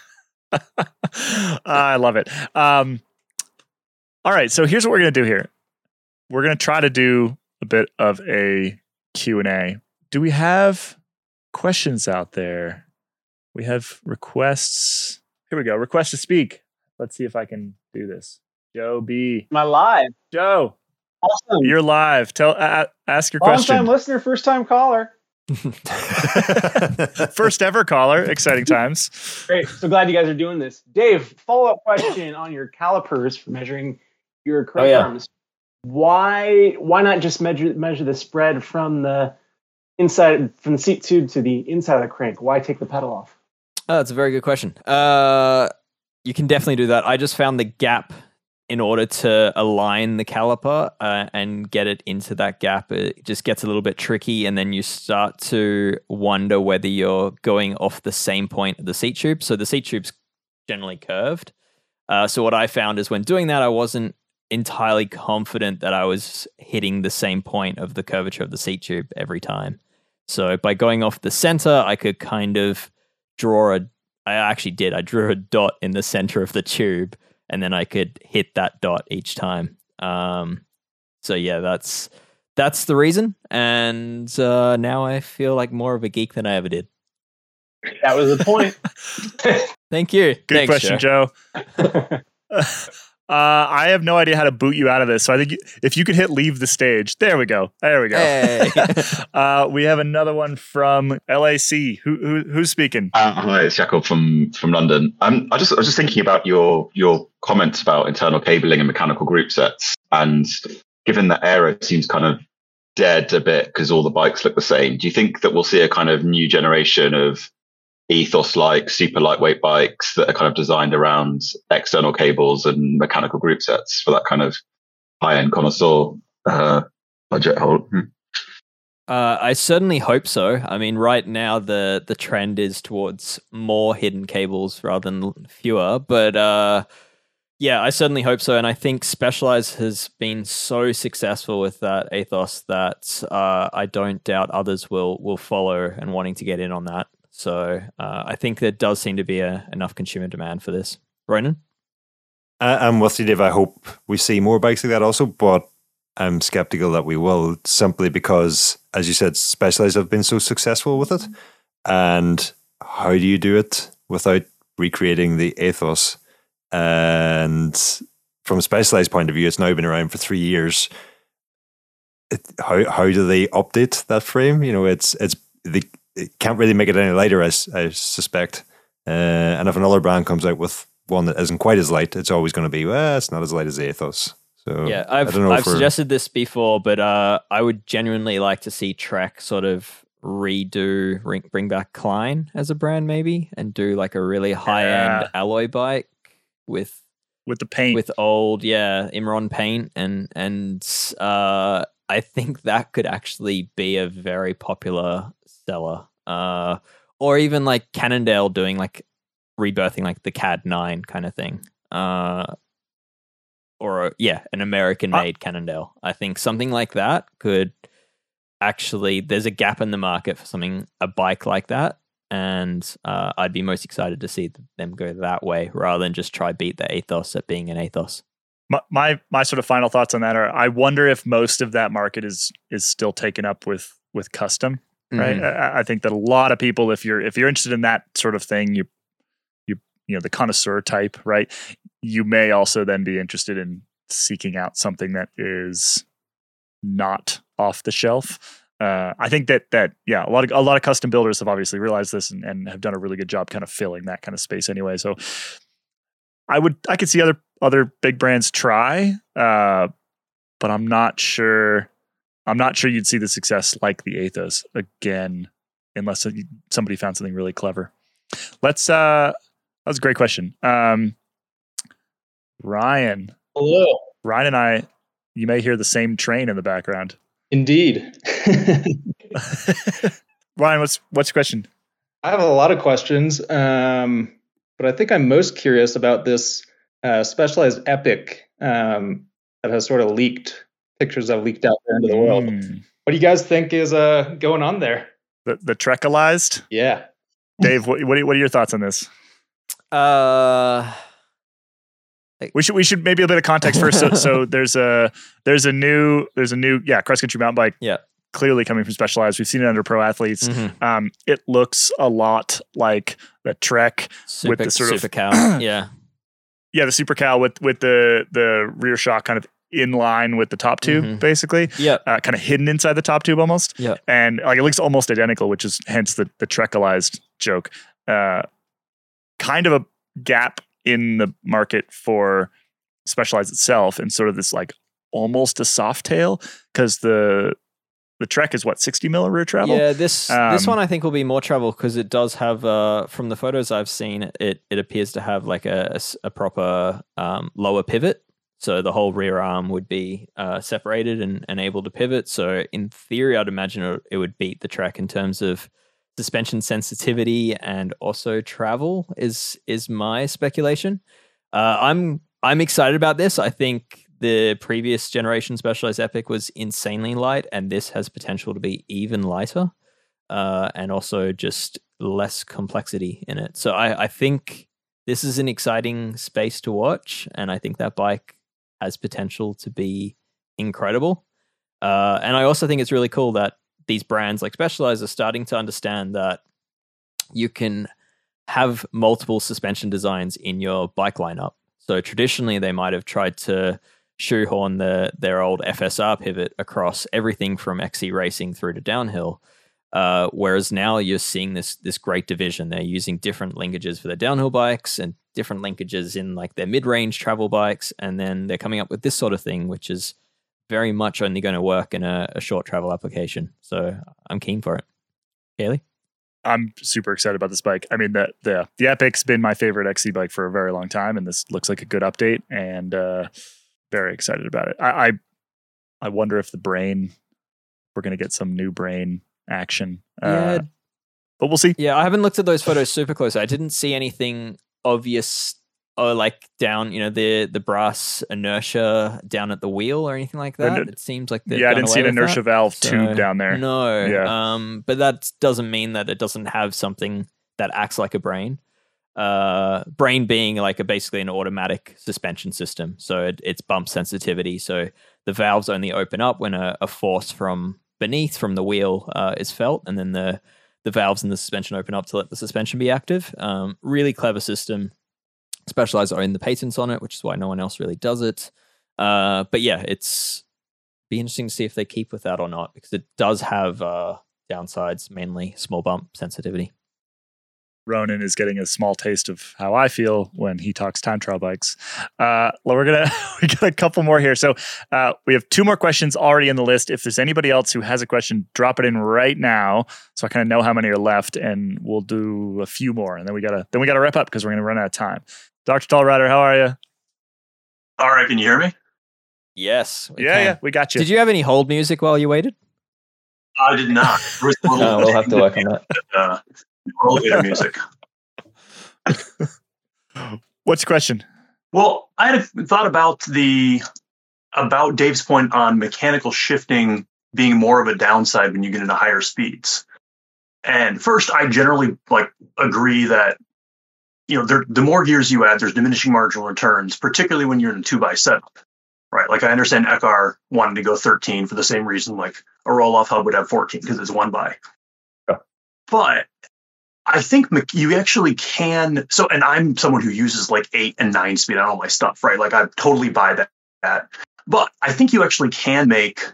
I love it. Um, all right, so here's what we're going to do here. We're going to try to do a bit of a Q and A. Do we have questions out there? We have requests. Here we go. Request to speak. Let's see if I can do this. Joe B. Am I live? Joe. Awesome. You're live. Tell. Uh, ask your Long question. time listener, first time caller. First ever caller. Exciting times. Great. So glad you guys are doing this. Dave, follow up question on your calipers for measuring your crank oh, yeah. arms. Why why not just measure measure the spread from the inside from the seat tube to the inside of the crank? Why take the pedal off? Oh, that's a very good question. Uh, you can definitely do that. I just found the gap in order to align the caliper uh, and get it into that gap. It just gets a little bit tricky, and then you start to wonder whether you're going off the same point of the seat tube. So the seat tube's generally curved. Uh, so what I found is when doing that, I wasn't entirely confident that I was hitting the same point of the curvature of the seat tube every time. So by going off the center, I could kind of draw a, I actually did, I drew a dot in the center of the tube, and then I could hit that dot each time. Um, so yeah, that's that's the reason. And uh, now I feel like more of a geek than I ever did. That was the point. Thank you. Good Thanks, question, Joe. uh, I have no idea how to boot you out of this. So I think you, if you could hit leave the stage. There we go. There we go. Hey. uh, we have another one from L A C. Who, who Who's speaking? Uh, hi, it's Jacob from from London. Um, I just I was just thinking about your your comments about internal cabling and mechanical group sets, and given that Aero seems kind of dead a bit because all the bikes look the same, do you think that we'll see a kind of new generation of Ethos-like super lightweight bikes that are kind of designed around external cables and mechanical group sets for that kind of high-end connoisseur uh, budget hole? Hmm. Uh, I certainly hope so. I mean, right now the the trend is towards more hidden cables rather than fewer. But uh, yeah, I certainly hope so. And I think Specialized has been so successful with that ethos that uh, I don't doubt others will will follow and wanting to get in on that. So uh, I think there does seem to be a, enough consumer demand for this. Ronan? Uh, I'm with you, Dave. I hope we see more bikes like that also, but I'm skeptical that we will, simply because, as you said, Specialized have been so successful with it. And how do you do it without recreating the ethos? And from a Specialized point of view, it's now been around for three years. It, how how do they update that frame? You know, it's it's they it can't really make it any lighter, I, I suspect. Uh, and if another brand comes out with one that isn't quite as light, it's always going to be, well, it's not as light as the ethos. So yeah, I've I don't know I've for, suggested this before, but uh, I would genuinely like to see Trek sort of redo, bring, bring back Klein as a brand maybe, and do like a really high end Yeah. alloy bike with With the paint. with old yeah Imron paint, and and uh, I think that could actually be a very popular seller. Uh, or even like Cannondale doing like rebirthing like the C A D nine kind of thing. Uh. Or yeah, an American-made uh, Cannondale. I think something like that could actually. There's a gap in the market for something, a bike like that, and uh, I'd be most excited to see them go that way rather than just try beat the ethos at being an ethos. My, my my sort of final thoughts on that are: I wonder if most of that market is is still taken up with with custom. Right. Mm-hmm. I, I think that a lot of people, if you're if you're interested in that sort of thing, you you you know the connoisseur type, right? You may also then be interested in seeking out something that is not off the shelf. Uh, I think that that yeah, a lot of a lot of custom builders have obviously realized this and, and have done a really good job kind of filling that kind of space anyway. So I would I could see other other big brands try, uh, but I'm not sure. I'm not sure you'd see the success like the Ethos again, unless somebody found something really clever. Let's. Uh, that was a great question. Um, Ryan. Hello. Ryan and I, you may hear the same train in the background. Indeed. Ryan, what's what's your question? I have a lot of questions, um, but I think I'm most curious about this uh, Specialized Epic um, that has sort of leaked, pictures have leaked out there into the world. Mm. What do you guys think is uh, going on there? The the Trekalized? Yeah. Dave, what what are, what are your thoughts on this? Uh, we should we should maybe a bit of context first. So so there's a there's a new there's a new yeah cross country mountain bike. Yeah. Clearly coming from Specialized. We've seen it under Pro Athletes. Mm-hmm. Um, it looks a lot like the Trek Super, with the sort super of cow. Yeah. Yeah, the Super Cal with with the the rear shock kind of in line with the top tube, Mm-hmm. basically. Yeah. Uh, kind of hidden inside the top tube almost. Yeah. And like it looks almost identical, which is hence the the Trekalized joke. Uh, kind of a gap in the market for Specialized itself, and sort of this like almost a soft tail, because the the Trek is what sixty mil rear travel. Yeah, this Um, this one I think will be more travel because it does have uh from the photos I've seen it it appears to have like a, a s- a proper um, lower pivot, so the whole rear arm would be uh, separated and, and able to pivot. So in theory, I'd imagine it, it would beat the Trek in terms of suspension sensitivity and also travel. Is is my speculation. Uh, I'm I'm excited about this. I think the previous generation Specialized Epic was insanely light, and this has potential to be even lighter, uh, and also just less complexity in it. So I, I think this is an exciting space to watch, and I think that bike has potential to be incredible. Uh, and I also think it's really cool that these brands like Specialized are starting to understand that you can have multiple suspension designs in your bike lineup. So traditionally, they might have tried to shoehorn the, their old F S R pivot across everything from X C racing through to downhill. Uh, whereas now you're seeing this this great division. They're using different linkages for their downhill bikes and different linkages in like their mid-range travel bikes. And then they're coming up with this sort of thing, which is very much only going to work in a, a short travel application. So I'm keen for it. Kaylee? I'm super excited about this bike. I mean, the the the Epic's been my favorite X C bike for a very long time, and this looks like a good update, and uh, very excited about it. I I, I wonder if the brain, we're going to get some new brain action. Uh, Yeah. But we'll see. Yeah, I haven't looked at those photos super close. I didn't see anything obvious or like down, you know, the the brass inertia down at the wheel or anything like that. And it- It seems like they've Yeah, I gone didn't see away an with inertia that. valve So, tube down there. No. Yeah. Um, but that doesn't mean that it doesn't have something that acts like a brain. Uh, brain being like a basically an automatic suspension system. So it, it's bump sensitivity. So the valves only open up when a, a force from beneath from the wheel uh, is felt, and then the the valves in the suspension open up to let the suspension be active. Um, really clever system. Specialized own the patents on it, which is why no one else really does it. Uh, but yeah, it's be interesting to see if they keep with that or not, because it does have uh, downsides, mainly small bump sensitivity. Ronan is getting a small taste of how I feel when he talks time trial bikes. Uh, well, we're gonna we got a couple more here. So uh, we have two more questions already in the list. If there's anybody else who has a question, drop it in right now, so I kind of know how many are left, and we'll do a few more, and then we gotta then we gotta wrap up because we're gonna run out of time. Doctor Tallrider, how are you? All right, can you hear me? Yes. we Yeah, can. yeah, we got you. Did you have any hold music while you waited? I did not. There was a little No, we'll have to work on that. uh, elevator music. What's your question? Well, I had thought about the about Dave's point on mechanical shifting being more of a downside when you get into higher speeds. And first, I generally like agree that you know there, the more gears you add, there's diminishing marginal returns, particularly when you're in a two by setup, right? Like I understand Ekar wanted to go thirteen for the same reason, like a roll-off hub would have fourteen because it's one by. Yeah. But I think me- you actually can. So, and I'm someone who uses like eight and nine speed on all my stuff, right? Like I totally buy that. that. But I think you actually can make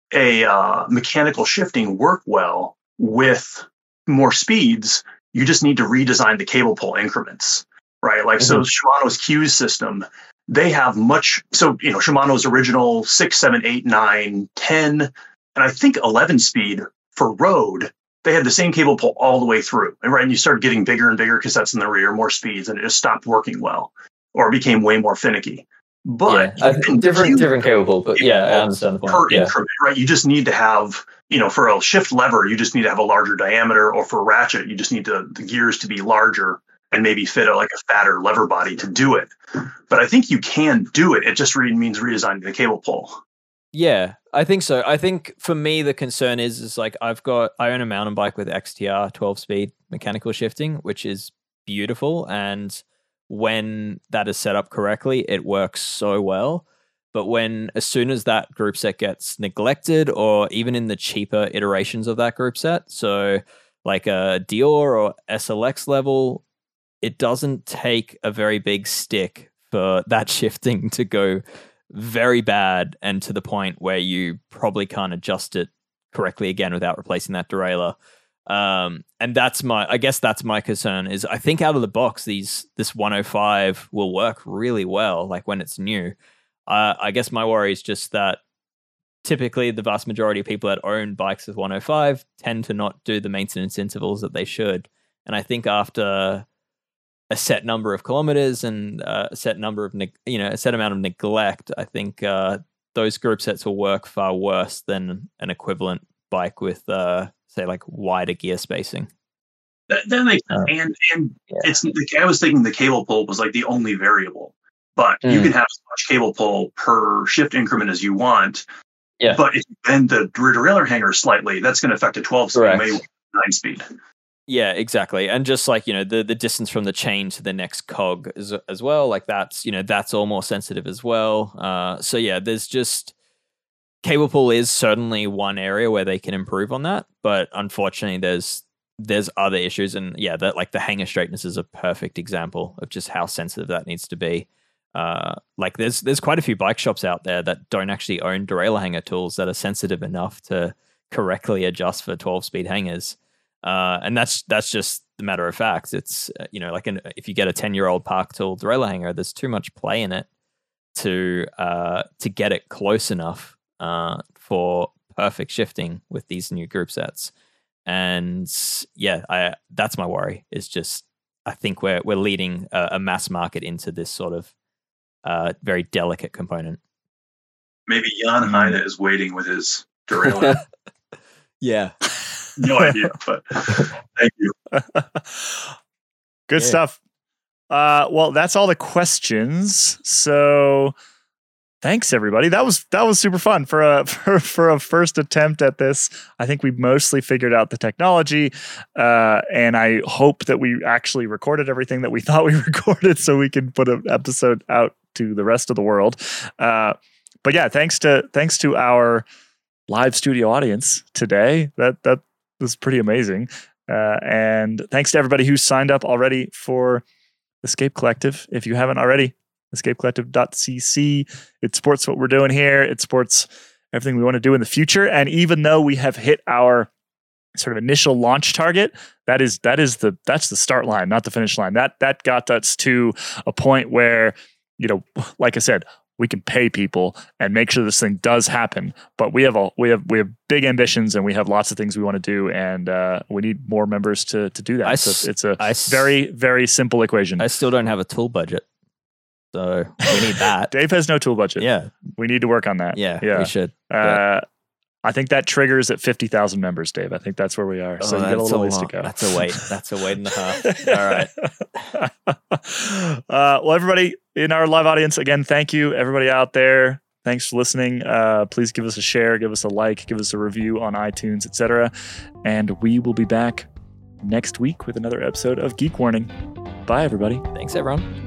a uh, mechanical shifting work well with more speeds. You just need to redesign the cable pull increments, right? Like, so Shimano's Q's system, they have much, so, you know, Shimano's original six, seven, eight, nine, ten, and I think eleven speed for road, they had the same cable pull all the way through. And right, and you started getting bigger and bigger cassettes in the rear, more speeds, and it just stopped working well, or became way more finicky. But yeah, I you think can different, do different cable pull, but yeah, I understand the per point. Yeah. increment, right? You just need to have, you know, for a shift lever, you just need to have a larger diameter, or for a ratchet, you just need to, the gears to be larger and maybe fit a, like a fatter lever body to do it. But I think you can do it. It just re- means redesigning the cable pull. Yeah, I think so. I think for me, the concern is, is like I've got, I own a mountain bike with X T R twelve speed mechanical shifting, which is beautiful. And when that is set up correctly, it works so well. But when, as soon as that group set gets neglected, or even in the cheaper iterations of that group set, so like a Dior or S L X level, it doesn't take a very big stick for that shifting to go very bad, and to the point where you probably can't adjust it correctly again without replacing that derailleur. Um, and that's my, I guess that's my concern, is I think out of the box, these, this one oh five will work really well, like when it's new. Uh, I guess my worry is just that typically the vast majority of people that own bikes with one oh five tend to not do the maintenance intervals that they should. And I think after a set number of kilometers and uh, a set number of, neg- you know, a set amount of neglect, I think uh, those group sets will work far worse than an equivalent bike with, uh, say, like wider gear spacing. That, that makes sense. Uh, and and yeah. it's like, I was thinking the cable pull was like the only variable, but you Mm. can have as much cable pull per shift increment as you want. Yeah. But if you bend the rear derailleur hanger slightly, that's going to affect a twelve speed, Correct. maybe nine speed. Yeah, exactly. And just like, you know, the, the distance from the chain to the next cog as, as well, like that's, you know, that's all more sensitive as well. Uh, so yeah, there's just, cable pull is certainly one area where they can improve on that, but unfortunately, there's there's other issues, and yeah, that like the hanger straightness is a perfect example of just how sensitive that needs to be. Uh, like there's there's quite a few bike shops out there that don't actually own derailleur hanger tools that are sensitive enough to correctly adjust for twelve speed hangers, uh, and that's that's just the matter of fact. It's uh, you know like an, if you get a ten year old Park Tool derailleur hanger, there's too much play in it to uh, to get it close enough uh, for perfect shifting with these new group sets. And yeah, I that's my worry. Is just I think we're we're leading a, a mass market into this sort of uh, very delicate component. Maybe Jan Heine is waiting with his derailleur. Yeah. No idea, but thank you. Good yeah. stuff. Uh, well, that's all the questions. So thanks everybody. That was that was super fun for a for, for a first attempt at this. I think we mostly figured out the technology, uh, and I hope that we actually recorded everything that we thought we recorded, so we can put an episode out to the rest of the world. Uh, but yeah, thanks to thanks to our live studio audience today. That that was pretty amazing. Uh, and thanks to everybody who signed up already for Escape Collective. If you haven't already, escape collective dot c c. It supports what we're doing here. It supports everything we want to do in the future. And even though we have hit our sort of initial launch target, that is that is the that's the start line, not the finish line. That that got us to a point where, you know, like I said, we can pay people and make sure this thing does happen. But we have a we have we have big ambitions, and we have lots of things we want to do, and uh, we need more members to to do that. I, so it's a I, very very simple equation. I still don't have a tool budget, so we need that. Dave has no tool budget. Yeah, we need to work on that. Yeah, yeah. we should. Uh, I think that triggers at fifty thousand members, Dave. I think that's where we are. So oh, you got a little ways lot. to go. That's a wait. That's a wait and a half. All right. uh, well, everybody in our live audience, again, thank you. Everybody out there, thanks for listening. Uh, please give us a share, give us a like, give us a review on iTunes, et cetera. And we will be back next week with another episode of Geek Warning. Bye, everybody. Thanks, everyone.